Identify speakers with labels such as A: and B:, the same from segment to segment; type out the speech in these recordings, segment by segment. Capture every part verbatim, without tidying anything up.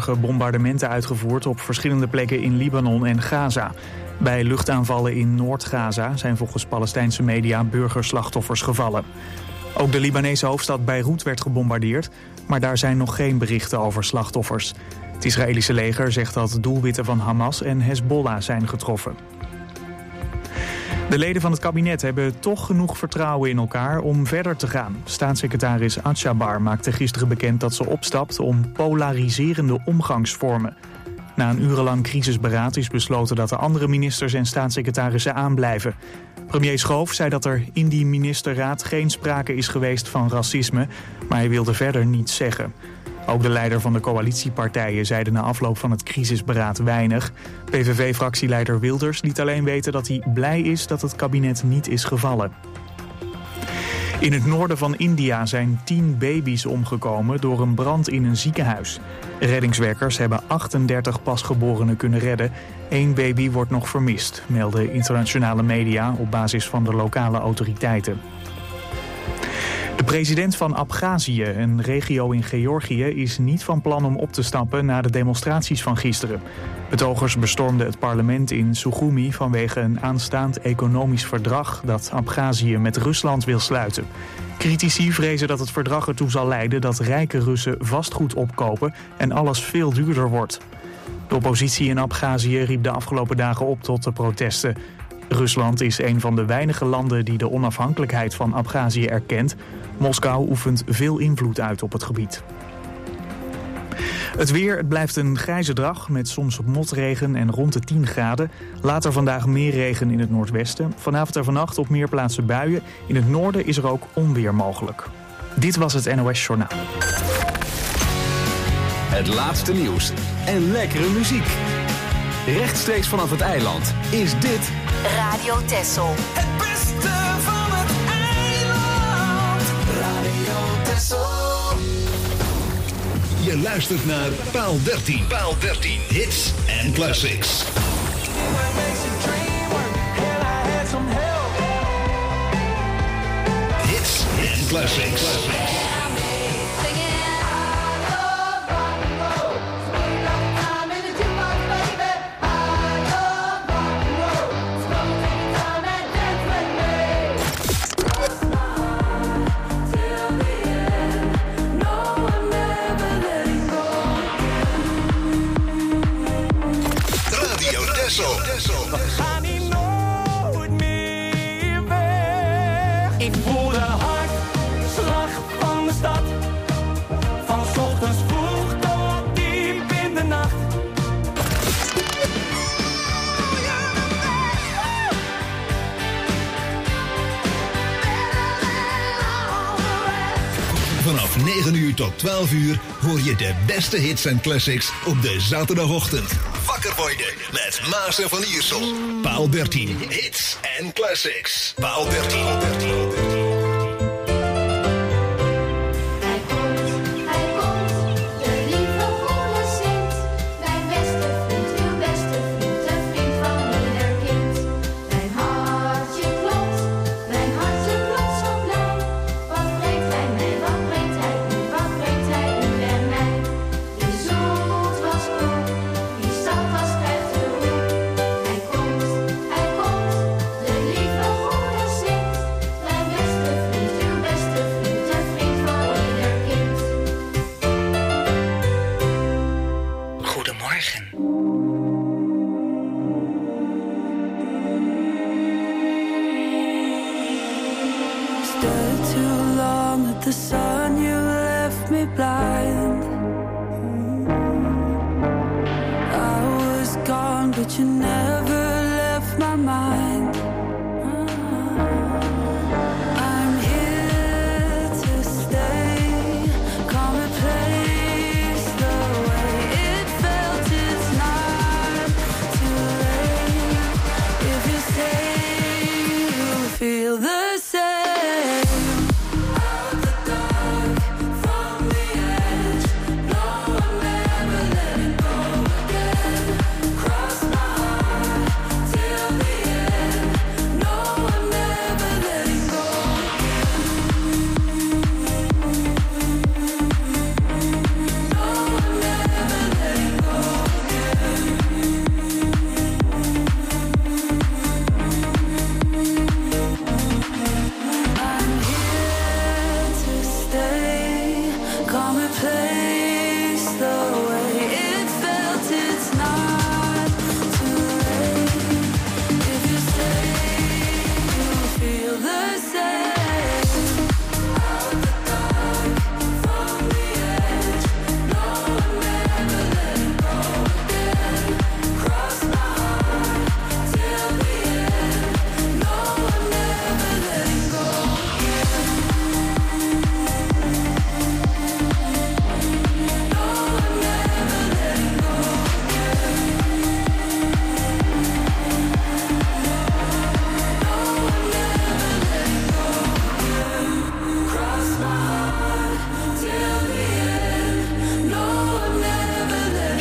A: vanmorgen bombardementen uitgevoerd op verschillende plekken in Libanon en Gaza. Bij luchtaanvallen in Noord-Gaza zijn volgens Palestijnse media burgerslachtoffers gevallen. Ook de Libanese hoofdstad Beirut werd gebombardeerd, maar daar zijn nog geen berichten over slachtoffers. Het Israëlische leger zegt dat doelwitten van Hamas en Hezbollah zijn getroffen. De leden van het kabinet hebben toch genoeg vertrouwen in elkaar om verder te gaan. Staatssecretaris Atshabar maakte gisteren bekend dat ze opstapt om polariserende omgangsvormen. Na een urenlang crisisberaad is besloten dat de andere ministers en staatssecretarissen aanblijven. Premier Schoof zei dat er in die ministerraad geen sprake is geweest van racisme, maar hij wilde verder niets zeggen. Ook de leider van de coalitiepartijen zeiden na afloop van het crisisberaad weinig. P V V-fractieleider Wilders liet alleen weten dat hij blij is dat het kabinet niet is gevallen. In het noorden van India zijn tien baby's omgekomen door een brand in een ziekenhuis. Reddingswerkers hebben achtendertig pasgeborenen kunnen redden. Eén baby wordt nog vermist, melden internationale media op basis van de lokale autoriteiten. De president van Abhazie, een regio in Georgië, is niet van plan om op te stappen na de demonstraties van gisteren. Betogers bestormden het parlement in Sukhumi vanwege een aanstaand economisch verdrag dat Abhazie met Rusland wil sluiten. Critici vrezen dat het verdrag ertoe zal leiden dat rijke Russen vastgoed opkopen en alles veel duurder wordt. De oppositie in Abhazie riep de afgelopen dagen op tot de protesten. Rusland is een van de weinige landen die de onafhankelijkheid van Abhazie erkent. Moskou oefent veel invloed uit op het gebied. Het weer, het blijft een grijze dag met soms motregen en rond de tien graden. Later vandaag meer regen in het noordwesten. Vanavond en vannacht op meer plaatsen buien. In het noorden is er ook onweer mogelijk. Dit was het N O S Journaal.
B: Het laatste nieuws en lekkere muziek. Rechtstreeks vanaf het eiland is dit
C: Radio Texel.
D: Het beste van het eiland. Radio Texel.
E: Je luistert naar Paal dertien. Paal dertien. Hits en classics. Hits en classics.
D: We gaan hier nooit meer weg. Ik voel de hartslag van de stad. Van 's ochtends vroeg tot diep in de nacht.
E: Vanaf negen uur tot twaalf uur hoor je de beste hits en classics op de zaterdagochtend. Wakker worden met Maas en Van Iersel. Paal dertien. Hits en classics. Paal dertien.
F: The sun, you left me blind. I was gone, but you never left my mind. I'm here to stay. Come replace the way it felt. It's not too late. If you stay, you'll feel the same. From the edge, no, I'm never letting go again. Cross my heart.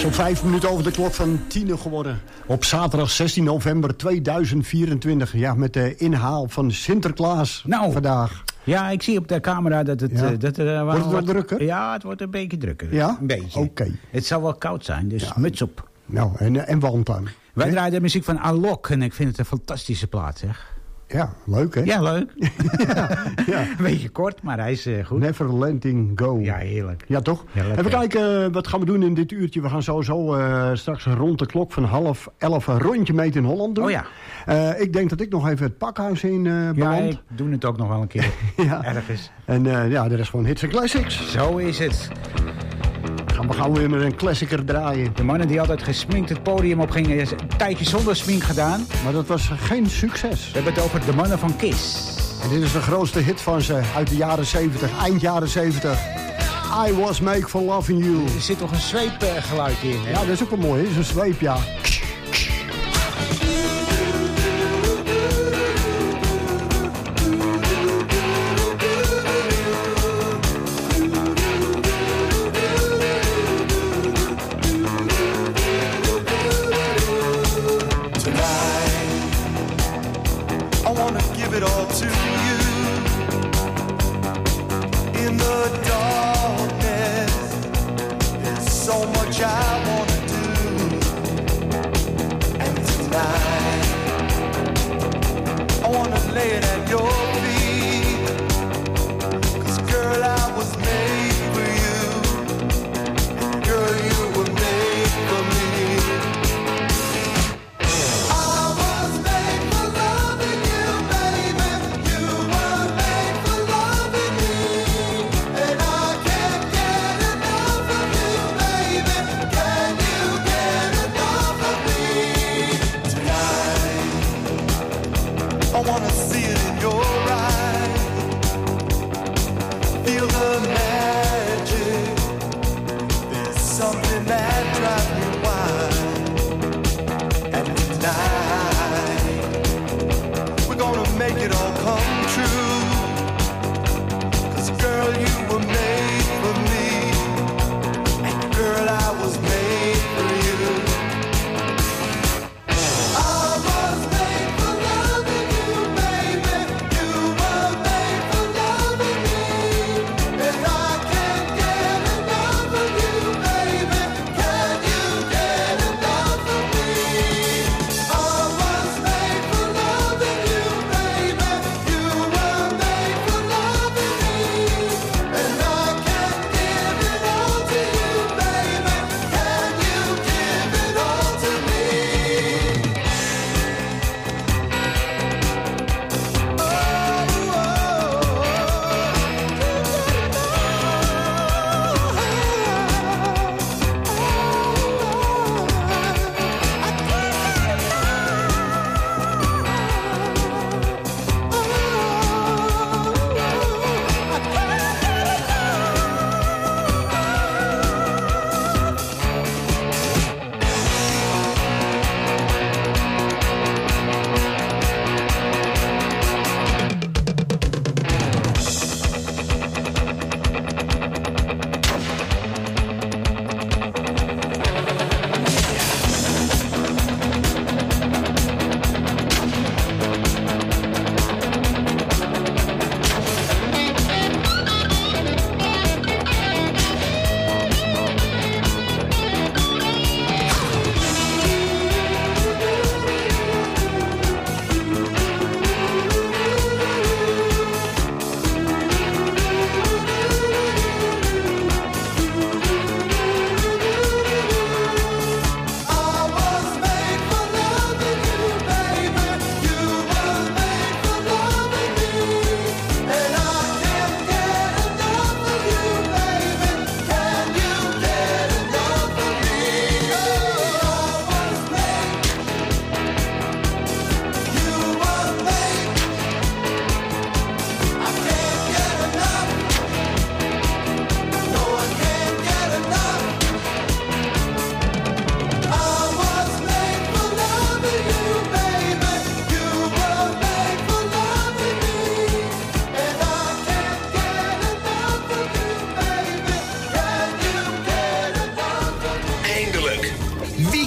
C: Zo'n vijf minuten over de klok van tien geworden. Op zaterdag zestien november tweeduizend vierentwintig. Ja, met de inhaal van Sinterklaas
G: nou,
C: vandaag.
G: Ja, ik zie op de camera dat het...
C: Ja.
G: Uh, dat, uh,
C: wordt het wat drukker?
G: Ja, het wordt een beetje drukker.
C: Ja?
G: Een beetje.
C: Oké. Okay.
G: Het zal wel koud zijn, dus ja. Muts op.
C: Nou, en, en warm dan.
G: Wij draaien de muziek van Alok en ik vind het een fantastische plaat, zeg.
C: Ja, leuk hè?
G: Ja, leuk.
C: ja, ja.
G: Een beetje kort, maar hij is uh, goed.
C: Never letting go.
G: Ja, heerlijk.
C: Ja, toch?
G: Ja,
C: even kijken, uh, wat gaan we doen in dit uurtje? We gaan sowieso uh, straks rond de klok van half elf een rondje mee in Holland doen.
G: Oh ja.
C: Uh, ik denk dat ik nog even het pakhuis in uh, beland.
G: Ja, ik doe het ook nog wel een keer. ja. Ergens.
C: En uh, ja, de rest gewoon hits en classics.
G: Zo is het.
C: Gaan we gauw weer met een klassieker draaien.
G: De mannen die altijd gesminkt het podium op gingen, is een tijdje zonder smink gedaan.
C: Maar dat was geen succes.
G: We hebben het over de mannen van Kiss.
C: En dit is de grootste hit van ze uit de jaren zeventig, eind jaren zeventig. I was made for loving you.
G: Er zit toch een zweepgeluid in, hè?
C: Ja, dat is ook wel mooi, dat is een zweep, ja.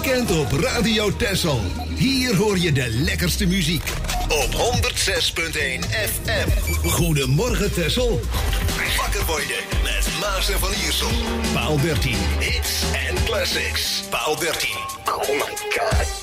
E: weekend op Radio Texel. Hier hoor je de lekkerste muziek. Op honderd zes punt één F M. Goedemorgen Texel. Wakker worden met Maas en Van Iersel. Paal dertien. Hits en classics. Paal dertien. Oh my god.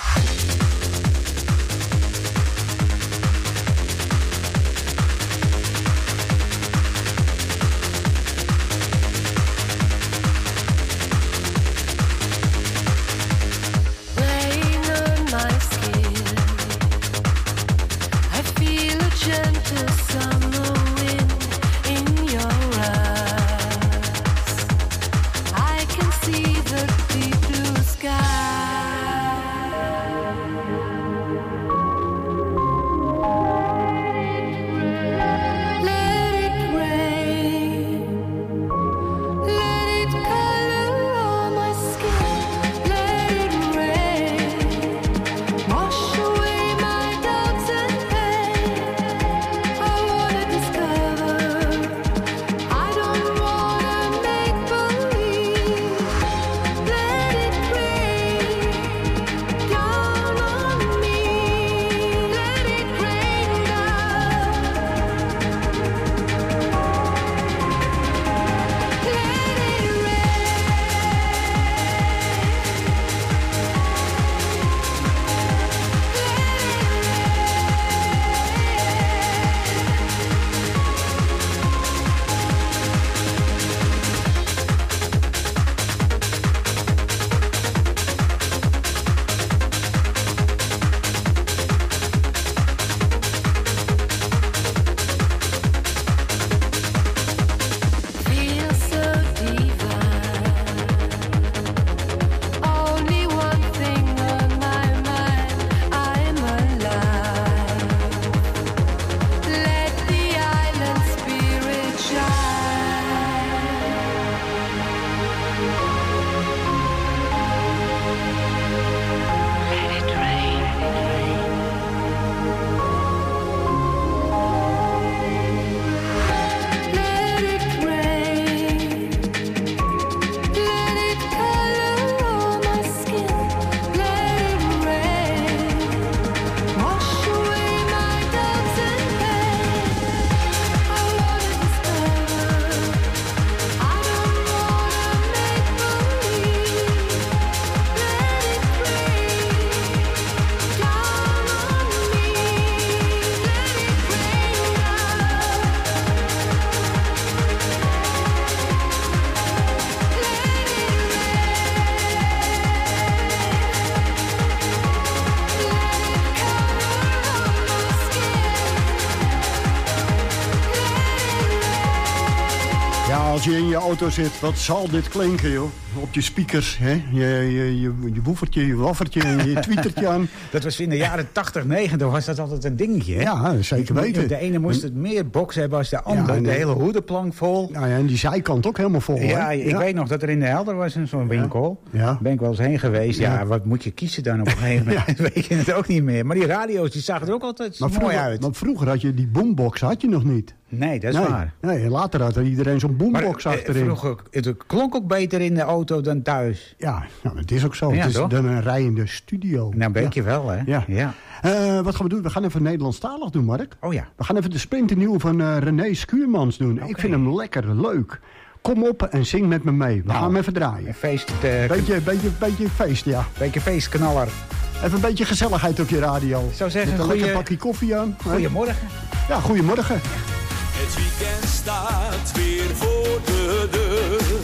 C: Als je in je auto zit, wat zal dit klinken, joh? Op je speakers, hè? Je, je, je, je woefertje, je waffertje en je tweetertje aan.
G: Dat was in de jaren tachtig, negentig was dat altijd een dingetje, hè?
C: Ja, zeker weten.
G: De ene moest het meer box hebben als de andere.
C: Ja,
G: de hele hoedenplank vol.
C: Nou ja, en die zijkant ook helemaal vol,
G: Ja,
C: hè?
G: ik
C: Ja.
G: weet nog dat er in de Helder was zo'n winkel.
C: Ja. Ja.
G: Ben ik wel eens heen geweest. Ja,
C: Ja.
G: wat moet je kiezen dan op een gegeven moment? Weet je het ook niet meer. Maar die radio's die zagen er ook altijd
C: Maar
G: mooi
C: vroeger,
G: uit.
C: want vroeger had je die boombox had je nog niet.
G: Nee, dat is
C: nee.
G: waar.
C: Nee, later had er iedereen zo'n boombox
G: Maar, eh,
C: achterin.
G: vroeger, het klonk ook beter in de auto dan thuis.
C: Ja, nou, het is ook zo.
G: Ja,
C: het is
G: toch?
C: dan een rijende studio.
G: Nou, weet
C: ja.
G: je wel, hè?
C: Ja.
G: ja.
C: Uh, wat gaan we doen? We gaan even Nederlandstalig doen, Mark.
G: Oh ja.
C: We gaan even de splinternieuwe van uh, René Schuurmans doen.
G: Okay.
C: Ik vind hem lekker, leuk. Kom op en zing met me mee. We
G: Nou,
C: gaan hem even draaien.
G: Een feest, uh,
C: Beetje, beetje, beetje feest, ja.
G: beetje feestknaller.
C: Even een beetje gezelligheid op je radio.
G: Ik zou zeggen,
C: met een
G: goeie-
C: lekker pakje koffie aan.
G: Goedemorgen.
C: Ja, goedemorgen.
D: Het weekend staat weer voor de deur.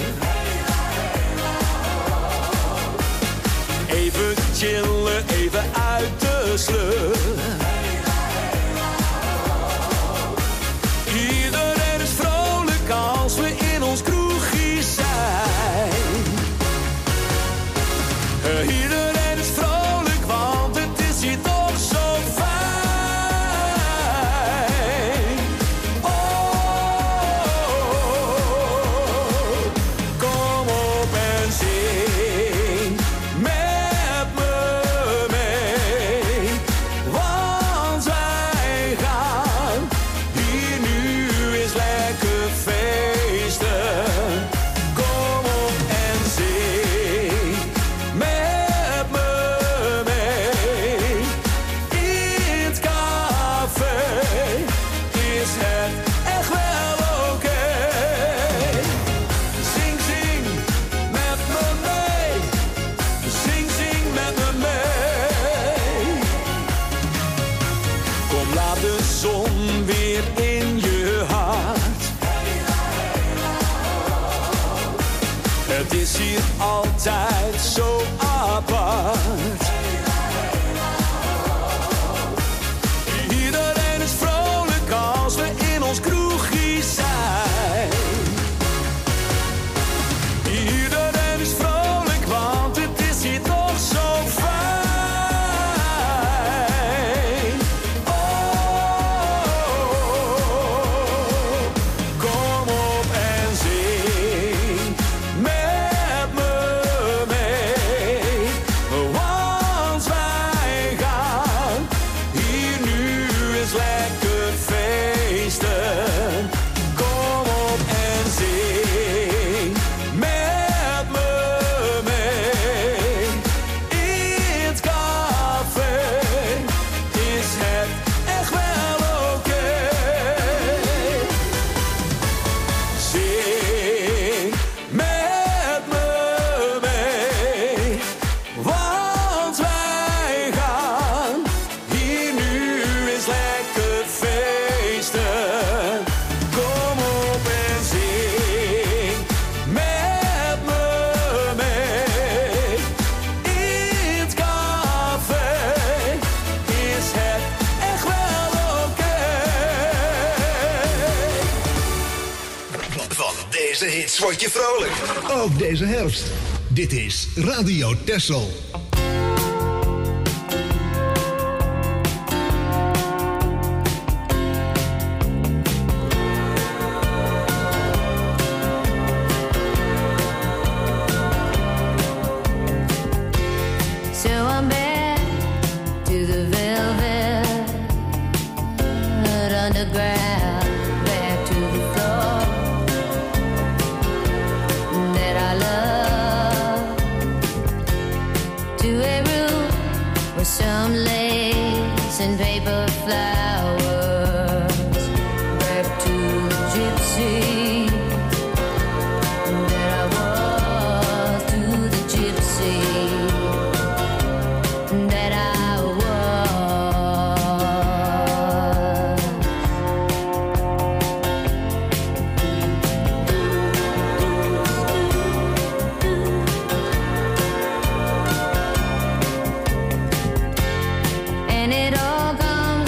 D: Even chillen, even uit de sleur. Iedereen is vrolijk als we in ons kroegje zijn. Iedereen is vrolijk, want het is hier toch zo fijn. Met hier altijd zo apart. Iedereen is vrolijk als we in ons kroegje zijn. Iedereen is vrolijk, want het is hier toch zo fijn.
E: Deze hits word je vrolijk. Ook deze herfst. Dit is Radio Texel.
H: And it all comes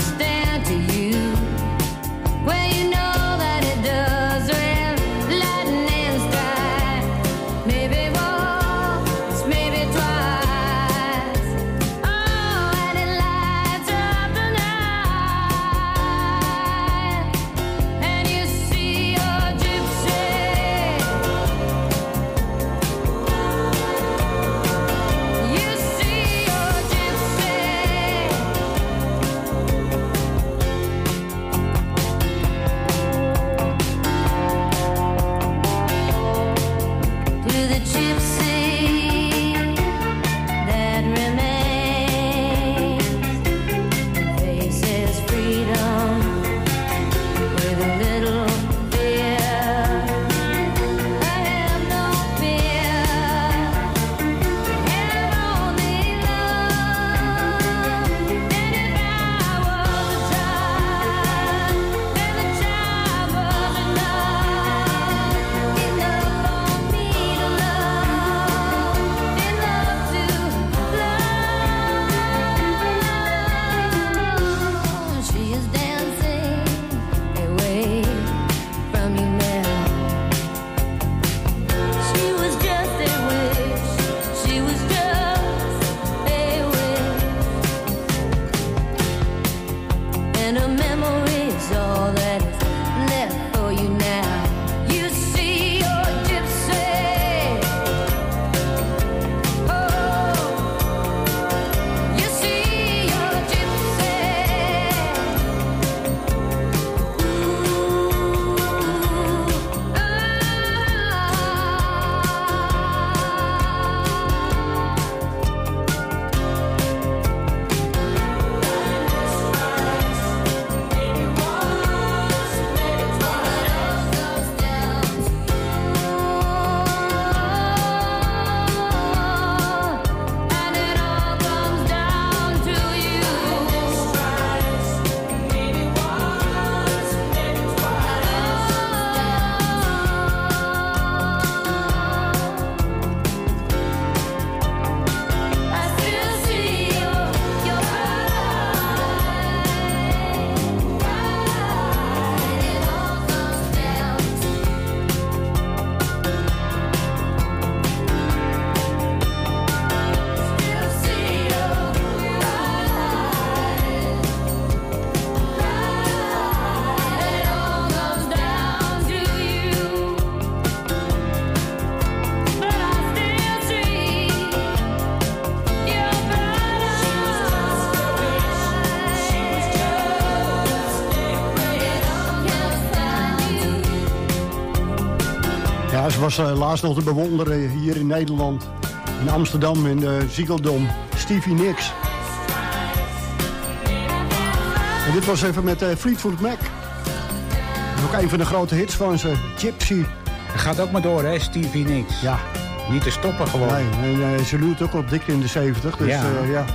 C: ze was uh, laatst nog te bewonderen hier in Nederland. In Amsterdam, in de Ziegeldom. Stevie Nicks. En dit was even met uh, Fleetwood Mac. Ook een van de grote hits van ze, Gypsy.
G: Dat gaat ook maar door, hè, Stevie Nicks.
C: Ja.
G: Niet te stoppen gewoon.
C: Nee, en uh, ze loert ook op dik in de zeventig. Dus ja. Uh, ja.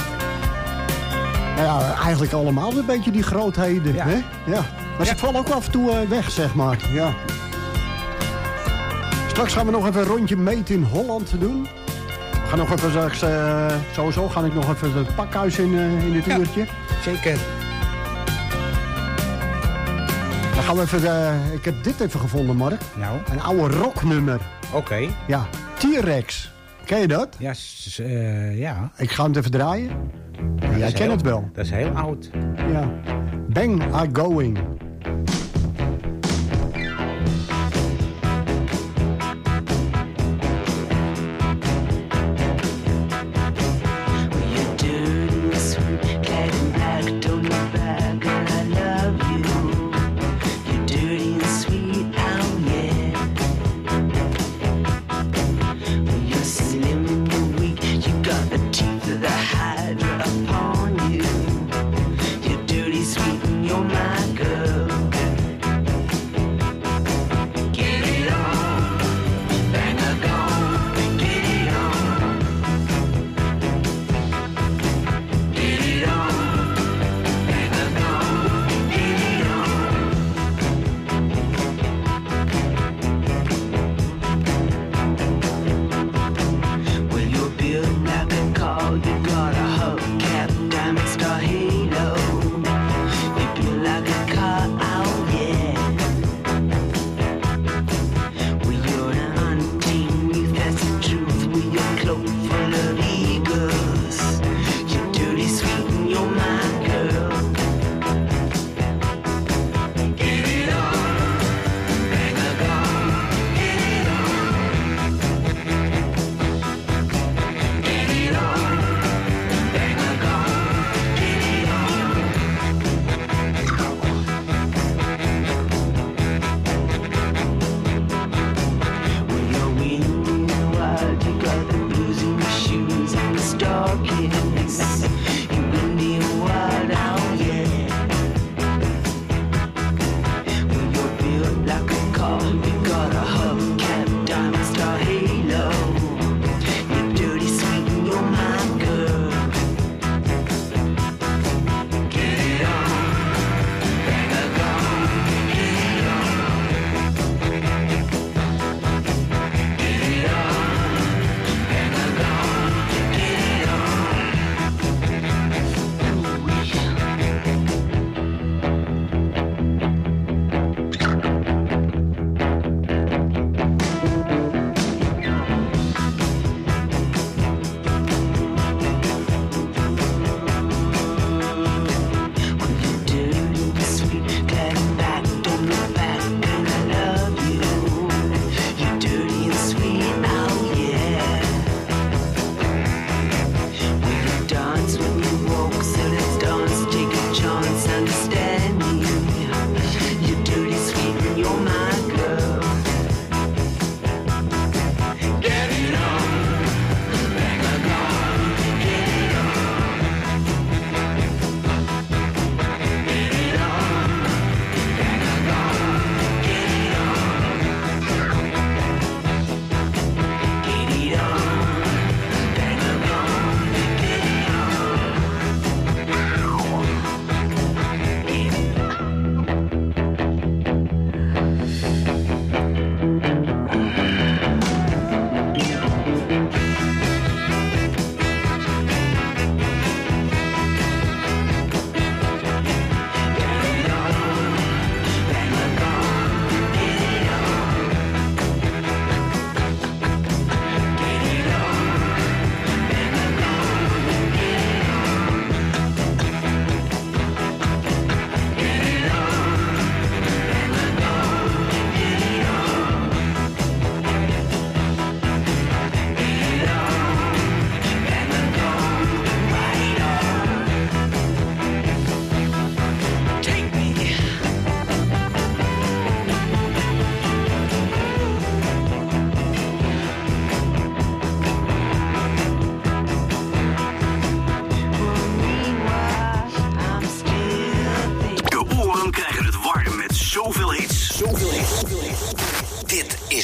C: Nou ja, eigenlijk allemaal een beetje die grootheden.
G: Ja.
C: Hè? Ja. Maar ze
G: Ja.
C: vallen ook af en toe uh, weg, zeg maar. Ja. Straks gaan we nog even een rondje Made in Holland doen. We gaan nog even straks, uh, sowieso ga ik nog even het pakhuis in, uh, in dit
G: Ja.
C: uurtje.
G: Zeker.
C: Dan gaan we even, uh, ik heb dit even gevonden, Mark.
G: Nou,
C: Een oude rocknummer.
G: oké.
C: Ja, T-Rex. Ken je dat?
G: Ja, s- uh, ja.
C: Ik ga hem even draaien.
G: Dat
C: Jij
G: is
C: kent
G: heel-
C: het wel.
G: Dat is heel oud.
C: Ja. Bang I Going.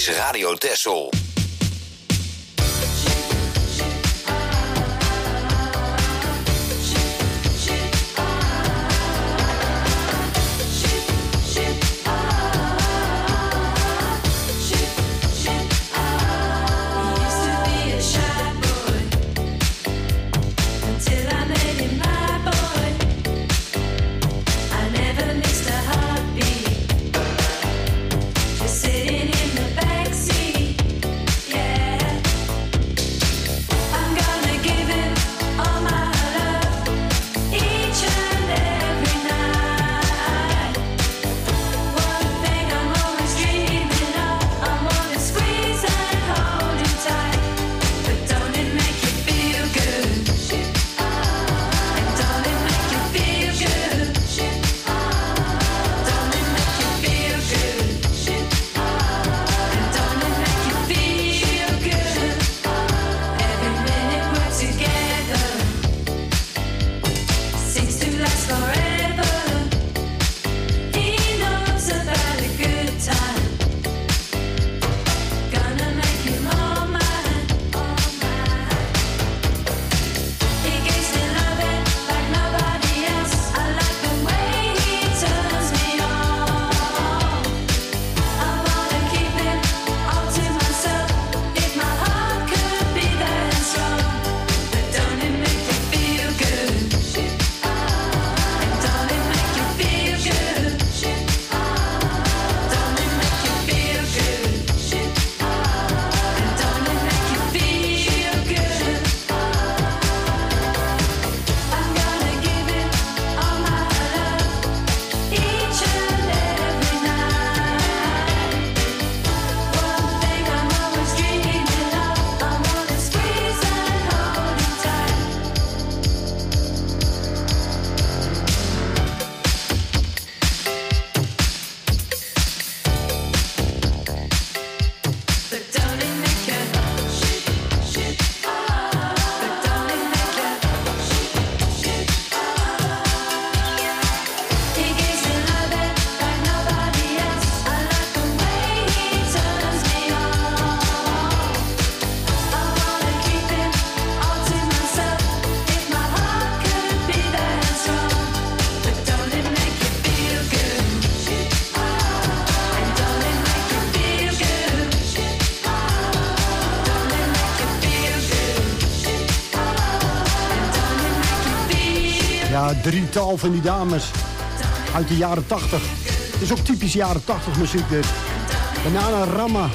H: is Radio Texel.
F: Sitting in the backseat, yeah.
C: Ja, drietal van die dames uit de jaren tachtig. Het is ook typisch jaren tachtig muziek dit. Banana Rama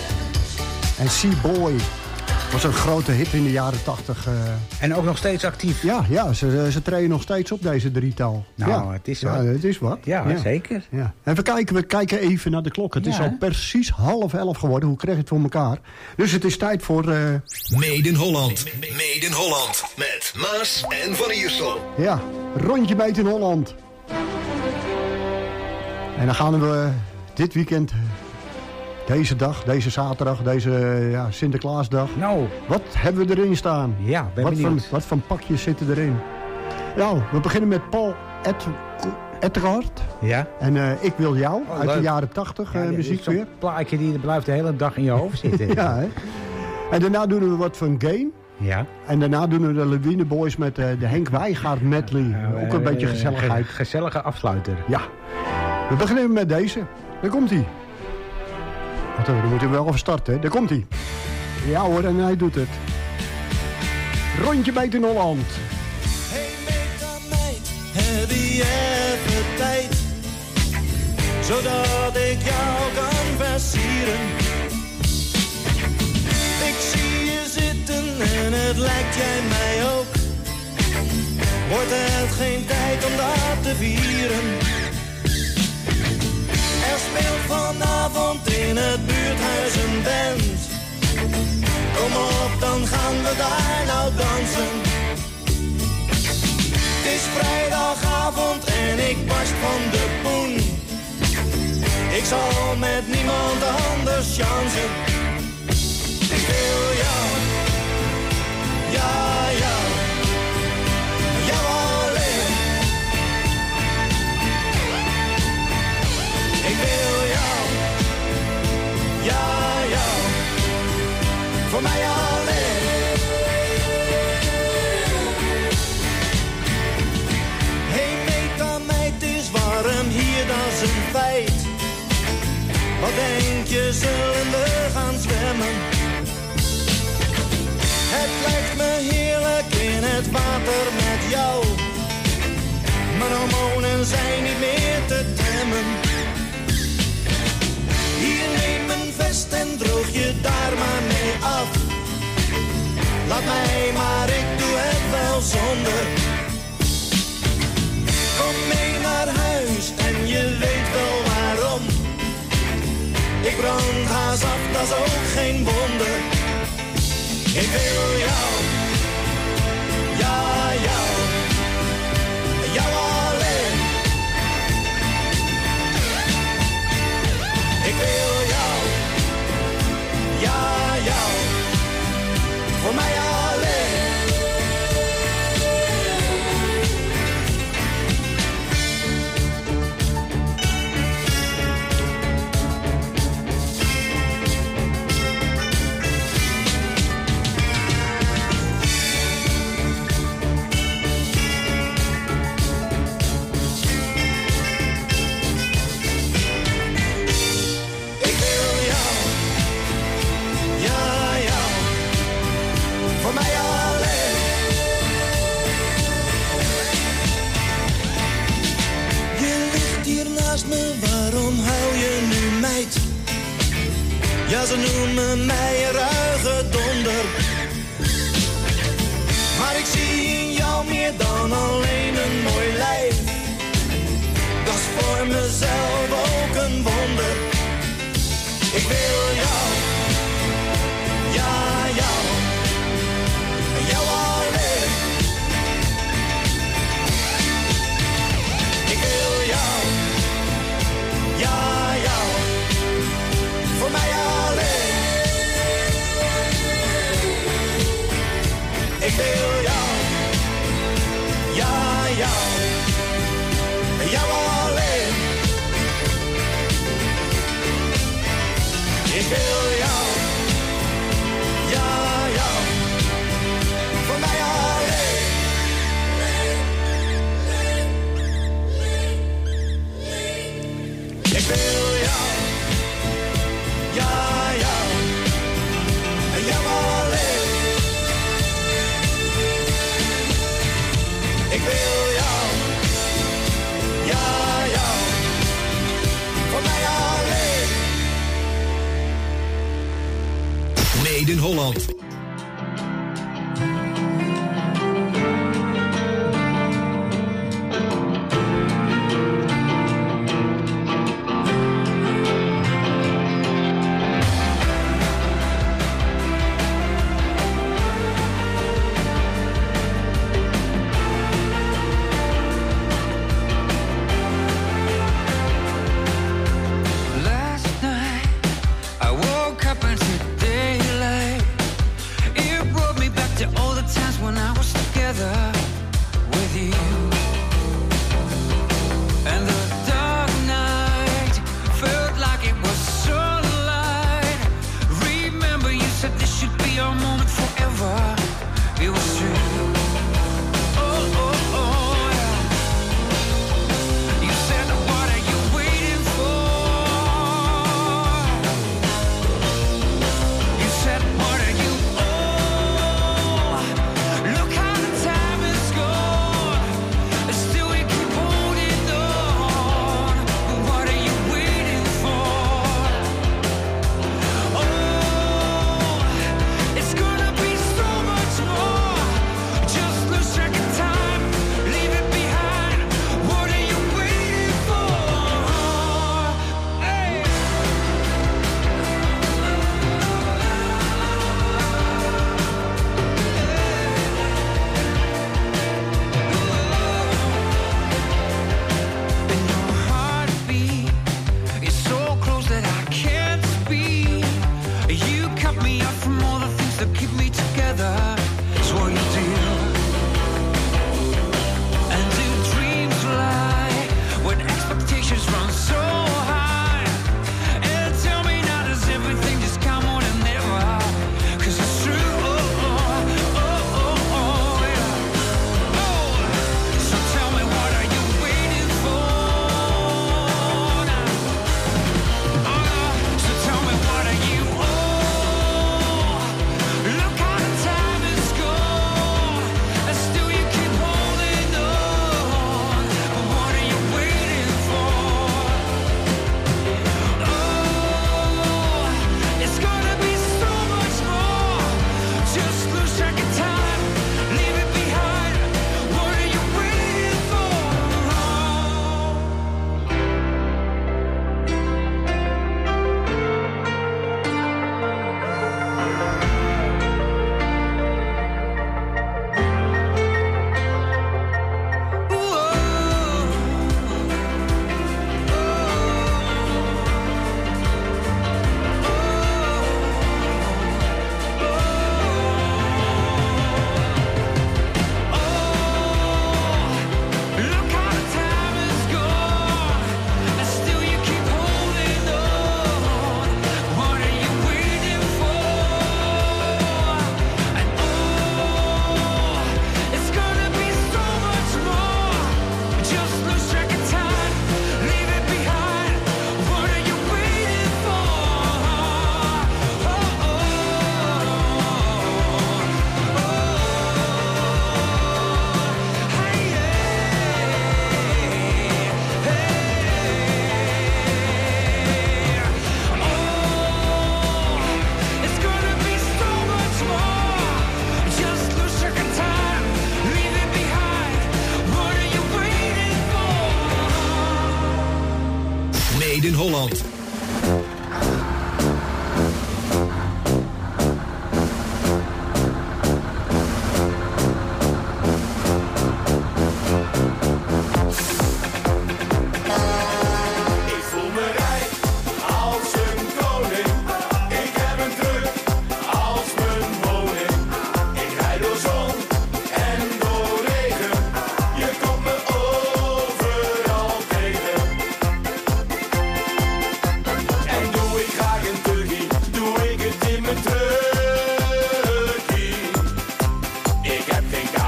C: en Sea-Boy was een grote hit in de jaren tachtig. Uh...
G: En ook nog steeds actief.
C: Ja, ja ze, ze treden nog steeds op, deze drietal.
G: Nou,
C: ja.
G: het is
C: ja,
G: wat.
C: het is wat.
G: Ja, ja. Zeker.
C: Ja. En we kijken, we kijken even naar de klok. Het ja. is al precies half elf geworden. Hoe krijg je het voor elkaar? Dus het is tijd voor... Uh...
E: Made in Holland. Made in Holland. Met Maas en Van Iersel.
C: Ja, rondje Made in Holland. En dan gaan we dit weekend... Deze dag, deze zaterdag, deze ja, Sinterklaasdag.
G: Nou.
C: Wat hebben we erin staan?
G: Ja, ben
C: wat
G: benieuwd.
C: Van, wat voor pakjes zitten erin? Nou, we beginnen met Paul Et Ettergaard.
G: Ja.
C: En uh, Ik wil jou,
G: oh,
C: uit
G: leuk.
C: de jaren tachtig uh,
G: ja,
C: muziek weer.
G: Een plaatje die blijft de hele dag in je hoofd zitten.
C: Ja, hè? En daarna doen we wat van Gain.
G: Ja.
C: En daarna doen we de Lewine Boys met uh, de Henk Wijgaard medley. Ja, ook een uh, beetje gezelligheid.
G: Ge gezellige afsluiter.
C: Ja. We beginnen met deze. Daar komt hij. Wacht even, dan moeten we wel even starten. Daar komt hij. Ja hoor, en hij doet het. Rondje Made in Holland.
I: Hey meid, heb je even tijd? Zodat ik jou kan versieren. Ik zie je zitten en het lijkt jij mij ook. Wordt het geen tijd om dat te vieren? Er speelt vanavond in het buurthuis een band. Kom op, dan gaan we daar nou dansen. Het is vrijdagavond en ik barst van de poen. Ik zal met niemand anders chansen. Ik wil jou, ja, ja, jou alleen. Ik wil jou, ja, je zullen we gaan zwemmen. Het lijkt me heerlijk in het water met jou. Mijn hormonen zijn niet meer te temmen. Hier neem een vest en droog je daar maar mee af. Laat mij maar, ik doe het wel zonder. Kom mee naar huis en je weet wel waarom. Ik brand haast af, dat is ook geen wonder. Ik wil jou, ja jou, jou alleen. Ik wil jou, ja jou, voor mij alleen. Waarom huil je nu, meid? Ja, ze noemen mij een ruige donder. Maar ik zie in jou meer dan alleen een mooi lijf. Dat is voor mezelf ook een wonder. Ik wil jou, ja jou, jou alleen. Ik wil jou, ja jou, voor mij alleen. Ik wil jou, ja jou, jou alleen. Ik wil jou, ja jou, voor mij alleen. Ik wil jou, ja jou, jou alleen. Ik wil jou, ja jou, voor mij alleen.
E: Made in Holland.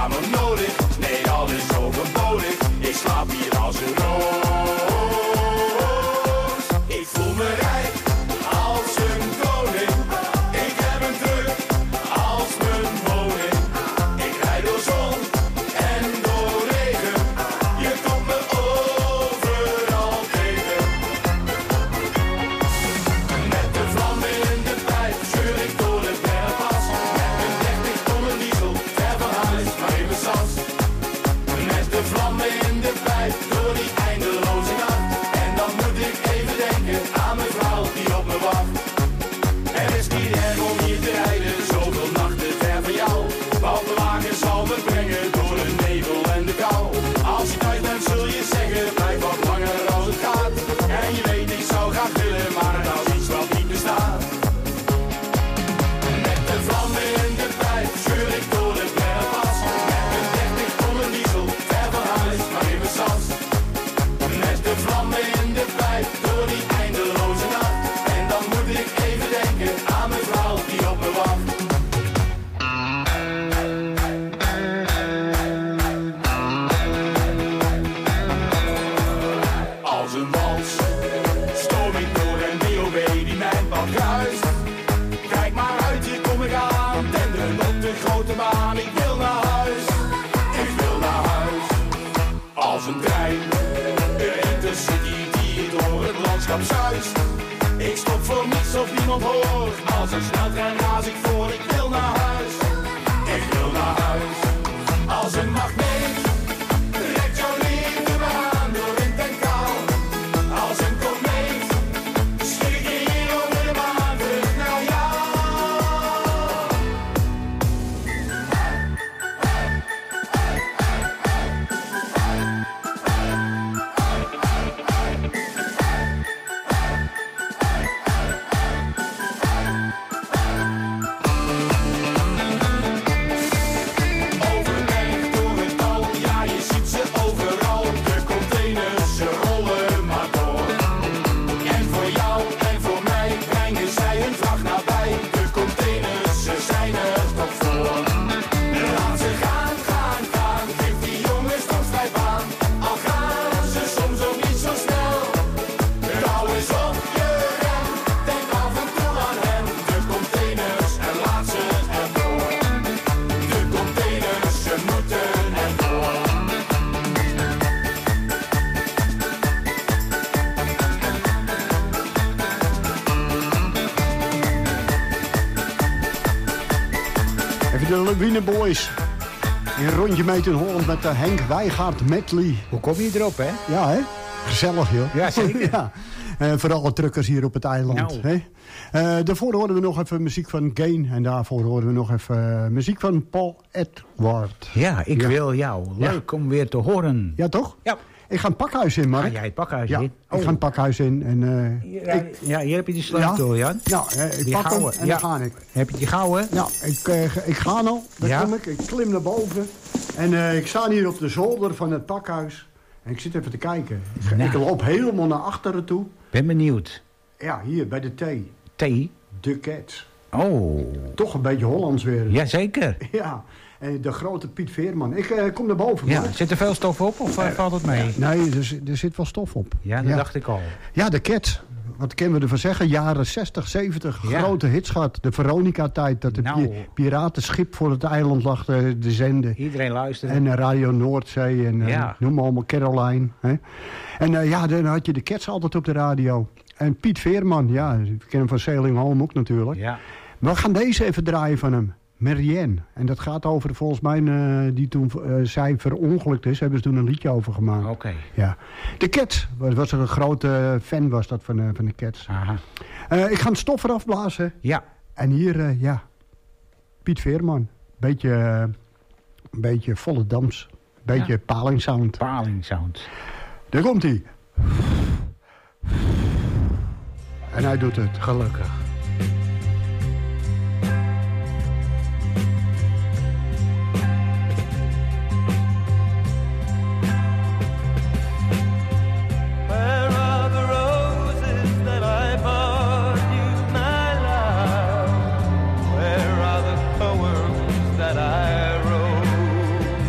D: kamer nodig. Nee, al is overbodig. Ik slaap hier als een roos. Ik voel me rijk als een koning. Ik heb een druk als mijn woning. Ik rijd door zon en door regen. Je komt me overal tegen. Met de vlammen in de pijp scheur ik door het bergpas. Met een dertig tonnen diesel, ver van huis, maar even sas. Met de vlammen in de pijp door die eindeloze nacht. En dan moet ik even denken aan mijn vrouw die op me wacht. Er is niet erg om hier te rijden, zoveel nachten ver van jou. Want de wagen zal me brengen door de nevel en de kou. Als je thuis bent zul je zeggen, blijf wat langer als het gaat. En je weet, ik zou graag willen, maar dat is iets wat niet bestaat. Met de vlammen in de pijp scheur ik door het bergpas. Met een dertig tonnen diesel, ver van huis, maar even sas. Met de vlammen in de pijp door die eindeloze nacht. En dan moet ik even denken aan mijn vrouw die op me wacht. Als een wals stoom ik door een D O B die mijn pad kruist. Kijk maar uit, hier kom ik aan, denderen op de grote baan. Ik wil naar huis, ik wil naar huis. Als een trein, de intercity die door het landschap zuist. Ik stop voor niets of niemand hoort. Als een sneltrein raas ik voor, ik wil naar huis, ik wil naar huis. Als een magneet trekt jouw liefde me aan door wind en kou. Als een komeet schiet ik hier over de maan terug naar jou. Overweg door het dal, ja je ziet ze overal. De containers, ze rollen maar door. En voor jou en voor mij brengen zij hun vracht nabij. De containers, ze zijn er toch voor. Laat ze gaan, gaan, gaan, geef die jongens toch vrij baan. Al gaan ze soms ook niet zo snel. Hou eens op je rem, denk af en toe aan hen. De containers, en laat ze erdoor. De containers, ze moeten erdoor.
C: Even de Lewine Boys. Een rondje mee in Holland met de Henk Wijgaard medley.
G: Hoe kom je erop, hè?
C: Ja, hè? Gezellig, joh.
G: Ja, zeker.
C: ja. Uh, voor alle truckers hier op het eiland.
G: Nou.
C: Hè? Uh, daarvoor hoorden we nog even muziek van Gain. En daarvoor hoorden we nog even uh, muziek van Paul Edward.
G: Ja, ik
C: Ja.
G: wil jou. Leuk om weer te horen.
C: Ja, toch?
G: Ja.
C: Ik ga een pakhuis in, Mark.
G: Ga jij het pakhuis
C: Ja,
G: in?
C: ik ga een pakhuis in. En, uh,
G: Ja,
C: ik,
G: ja, hier heb je die sleutel, Jan.
C: nou, uh, ik
G: Die
C: pak hem
G: gouden.
C: en
G: Ja.
C: dan ga ik.
G: Heb je die gouden?
C: Nou, ik, uh, ik ga nou. Daar
G: Ja.
C: kom ik. Ik klim naar boven. En uh, ik sta hier op de zolder van het pakhuis. En ik zit even te kijken. Ik,
G: Nou.
C: ik loop helemaal naar achteren toe.
G: Ben benieuwd.
C: Ja, hier bij de thee.
G: Thee?
C: De Cats.
G: Oh,
C: Toch een beetje Hollands weer.
G: jazeker.
C: Ja. En de grote Piet Veerman. Ik uh, kom naar boven.
G: Ja,
C: Mark.
G: zit er veel stof op of uh, valt het mee?
C: Nee, er, zit- er zit wel stof op.
G: Ja, dat dacht ik al.
C: Ja, de Cats. Wat kunnen we ervan zeggen? Jaren zestig, zeventig.
G: Ja.
C: Grote hits gehad. De Veronica-tijd. Dat de
G: Nou.
C: pi- piratenschip voor het eiland lag te de zenden.
G: Iedereen luisteren.
C: En uh, Radio Noordzee en uh,
G: Ja.
C: noem maar allemaal Caroline. Hè? En uh, ja, dan had je de Cats altijd op de radio. En Piet Veerman, ja, we kennen hem van Sailing Home ook natuurlijk.
G: Ja.
C: Maar we gaan deze even draaien van hem. Marianne. En dat gaat over, volgens mij, uh, die toen uh, zij verongelukt is. Hebben ze toen een liedje over gemaakt.
G: Oké.
C: Ja. De Cats. Was, was er een grote fan was dat van, uh, van de Cats.
G: Aha.
C: Uh, ik ga het stof eraf blazen.
G: Ja.
C: En hier, uh, ja, Piet Veerman. Beetje, uh, een beetje volle dans. Beetje
G: Ja.
C: palingsound.
G: Paling sound.
C: Daar komt hij. En hij doet het.
G: Gelukkig.
I: Where are the roses that I bought you, my love? Where are the poems that I wrote?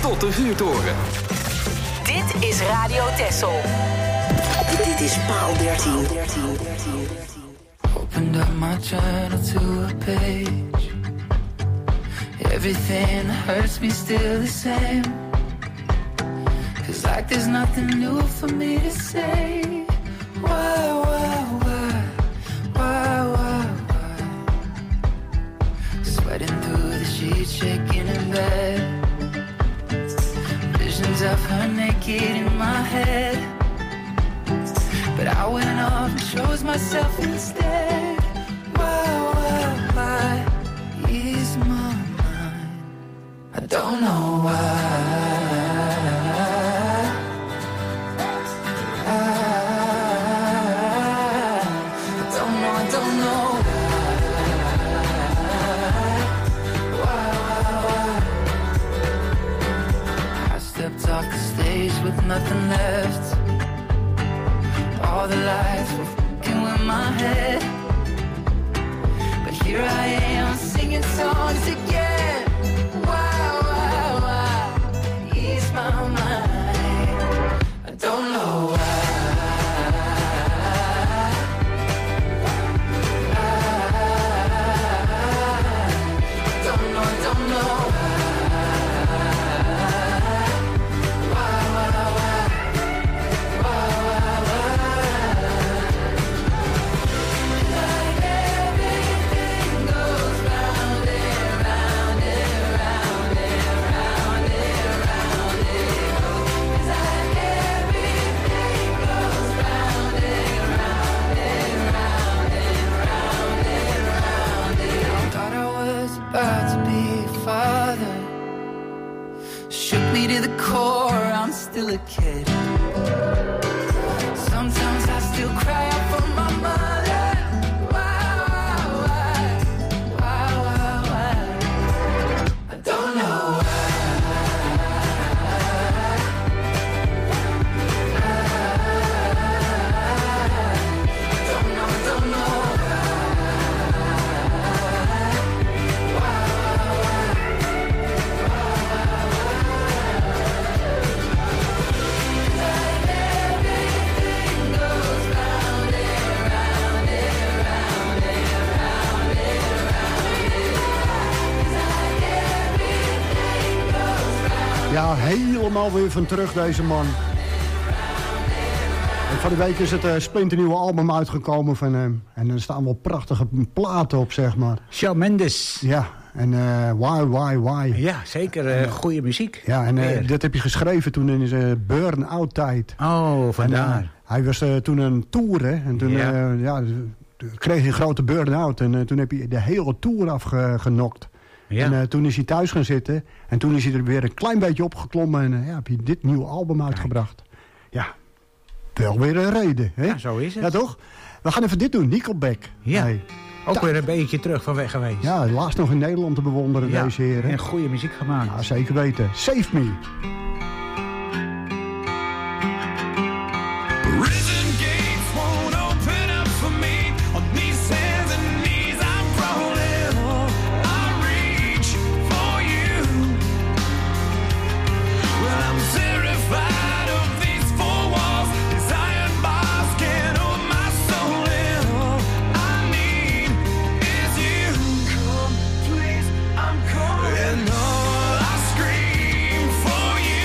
B: tot de vuurtoren.
H: Dit is Radio Texel. Dit is Paal dertien.
F: Opened up my journal to a page. Everything hurts me still the same. Feels like there's nothing new for me to say. Why, why, why, why, why, why? Sweating through the sheets, shaking in bed. Visions of her naked in my head. But I went off and chose myself instead. Why, why, why? Ease my mind. I don't know why. With nothing left, all the lights were f***ing with my head. But here I am singing songs again. Why, why, why? Ease my mind. I don't know why. I don't know, I don't know. About to be a father. Shook me to the core, I'm still a kid. Sometimes I still cry out for my mother. Why, why, why, why, why, why? I don't know why. I don't know, I don't know.
C: Ja, helemaal weer van terug deze man. En van de week is het uh, splinternieuwe album uitgekomen van hem. En er staan wel prachtige platen op, zeg maar.
G: Shawn Mendes.
C: Ja, en uh, Why, Why, Why.
G: Ja, zeker. Uh, goede muziek.
C: Ja, en uh, dat heb je geschreven toen in zijn burn-out tijd.
G: Oh, vandaar.
C: En, uh, hij was uh, toen een tour, hè. En toen ja. Uh, ja, kreeg hij een grote burn-out. En uh, toen heb hij de hele tour afgenokt. Ja. En uh, toen is hij thuis gaan zitten. En toen is hij er weer een klein beetje opgeklommen. En uh, ja, heb je dit nieuwe album uitgebracht. Ja, wel weer een reden. Hè?
G: Ja, zo is het.
C: Ja, toch? We gaan even dit doen. Nickelback.
G: Ja,
C: hey.
G: ook weer een beetje terug van weg geweest.
C: Ja, laatst nog in Nederland te bewonderen,
G: ja,
C: deze heren.
G: En goede muziek gemaakt.
C: Ja, zeker weten. Save Me.
I: And all I scream for you.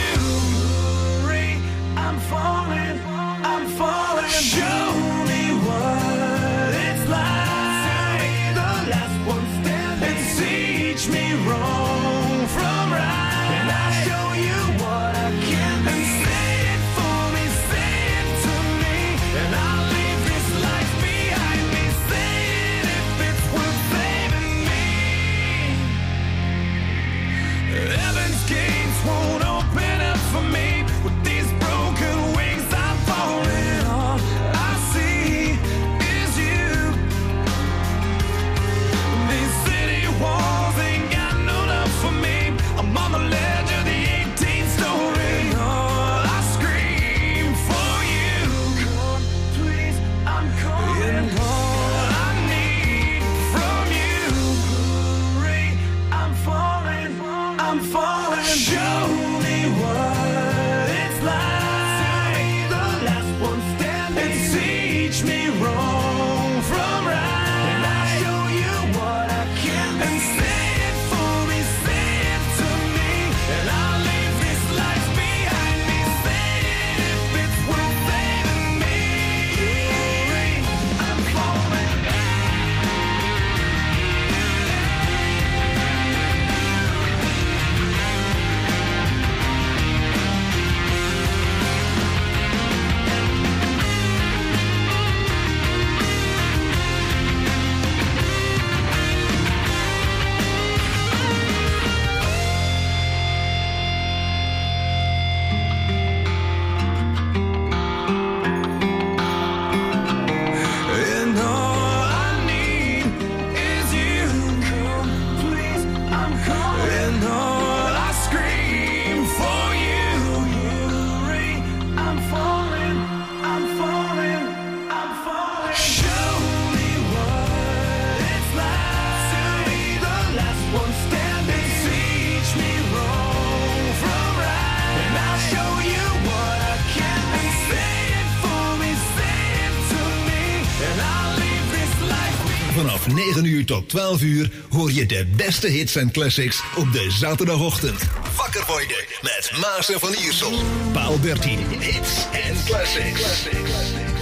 E: Vanaf negen uur tot twaalf uur hoor je de beste hits en classics op de zaterdagochtend. Wakker worden met Maas en Van Iersel. Paal dertien, hits en classics. classics.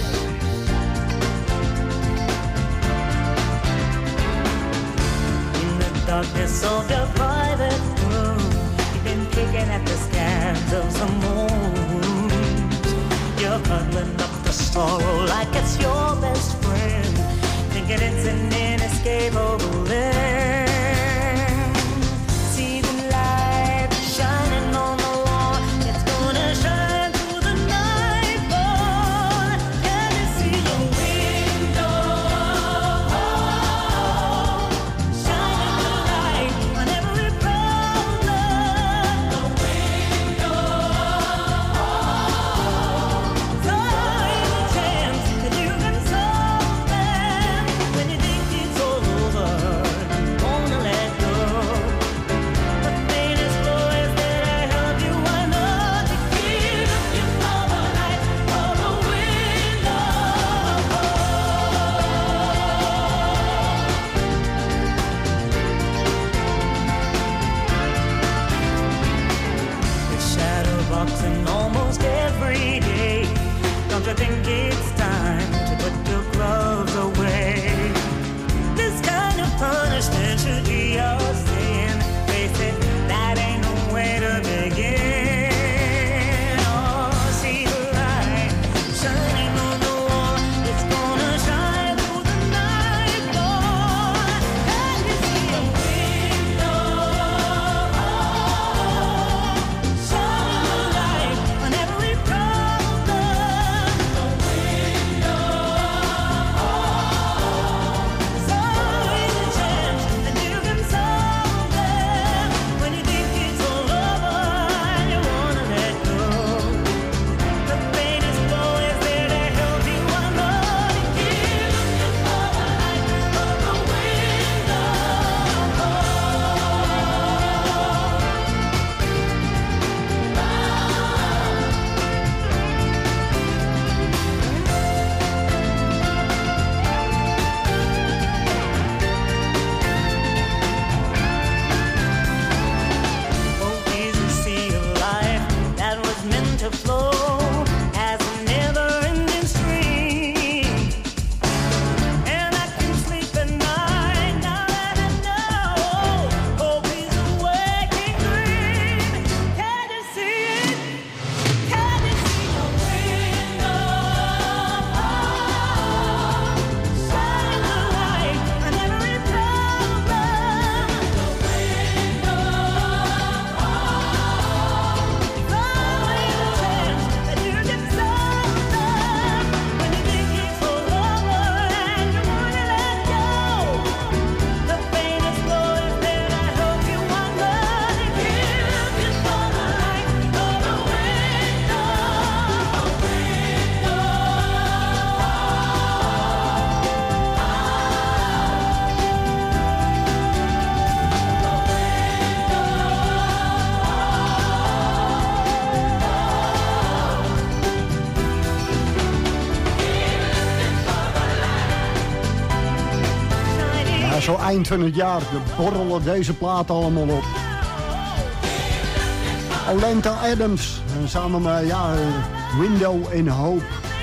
J: In the darkness of your private room, you've been picking at the scans of some moon. You're cuddling up the sorrow like it's your best friend, thinking it's an inescapable end. See the light shining on the wall, it's gonna shine through the nightfall. Can you see the window? Shining the light on every problem. The window. So is a chance that you can solve them. When you think it's all over, you wanna let go. The faintest voice that I help you, I know to keep you for the light for the window. It's shadow boxing almost every day. Don't you think it's time to put your gloves away? This kind of punishment should be your sin. Face it, that ain't no way to begin. Oh, see the light shining on the wall. It's gonna shine through the nightfall. Can you see the window? Shining the light on every problem. The window. There's always a chance that you can solve them. When you think it's all over and you wanna let go, the faintest glow is there to help you. I know to keep looking for the light of the window. Oh, is a sea of life that was meant to flow as a never-ending stream. And I can sleep at night now that I know hope is a waking dream. Can you see it? Can you see the window? Shine the light on every problem. The window. Always a chance that you can solve them. When you think it's all over and you wanna let go, the faintest glow is there to help you. I know to keep looking for the light of the window.
C: Ja, zo eind van het jaar de borrelen deze plaat allemaal op. Olenta Adams, en samen met ja, eh, Window in Hope.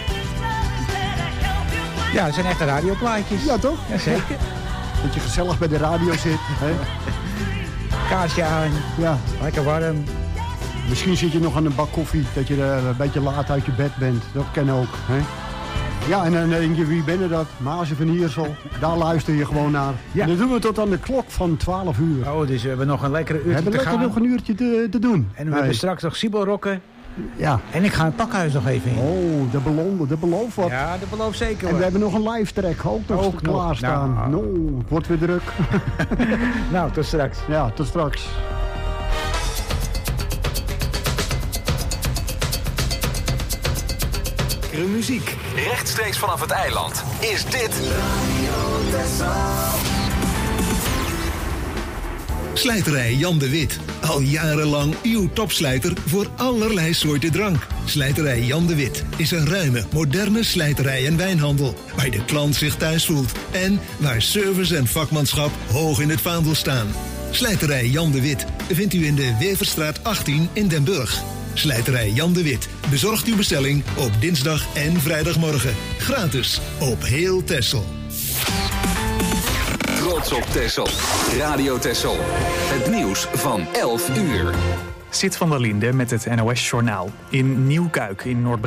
G: Ja, dat zijn echte radioplaatjes.
C: Ja, toch?
G: Jazeker.
C: Dat je gezellig bij de radio zit. Hè?
G: Kaarsje aan,
C: Ja.
G: lekker warm.
C: Misschien zit je nog aan een bak koffie, dat je er een beetje laat uit je bed bent. Dat kan ook. Hè? Ja, en dan denk je, wie binnen dat? Mazen van Iersel. Daar luister je gewoon naar.
G: Ja.
C: En dat doen we tot aan de klok van twaalf uur.
G: Oh, dus we hebben nog een lekkere
C: we
G: uurtje
C: hebben
G: te
C: lekker
G: gaan.
C: nog een uurtje te, te doen.
G: En we
C: Hey.
G: hebben straks nog Sibelrokken.
C: Ja.
G: En ik ga het pakhuis nog even in.
C: Oh, dat belooft, dat belooft wat.
G: Ja, dat belooft zeker
C: En
G: hoor.
C: we hebben nog een live track ook nog
G: Ook nog.
C: klaarstaan.
G: Nou.
C: Nou, het wordt weer druk.
G: Nou, tot straks.
C: Ja, tot straks.
B: Lekkere muziek, rechtstreeks vanaf het eiland. Is dit...
E: Slijterij Jan de Wit. Al jarenlang uw topslijter voor allerlei soorten drank. Slijterij Jan de Wit is een ruime, moderne slijterij en wijnhandel. Waar de klant zich thuis voelt. En waar service en vakmanschap hoog in het vaandel staan. Slijterij Jan de Wit vindt u in de Weverstraat achttien in Den Burg. Slijterij Jan de Wit bezorgt uw bestelling op dinsdag en vrijdagmorgen. Gratis op heel Texel.
B: Trots op Texel. Radio Texel. Het nieuws van elf uur.
A: Zit van der Linde met het N O S-journaal. In Nieuwkuik in Noord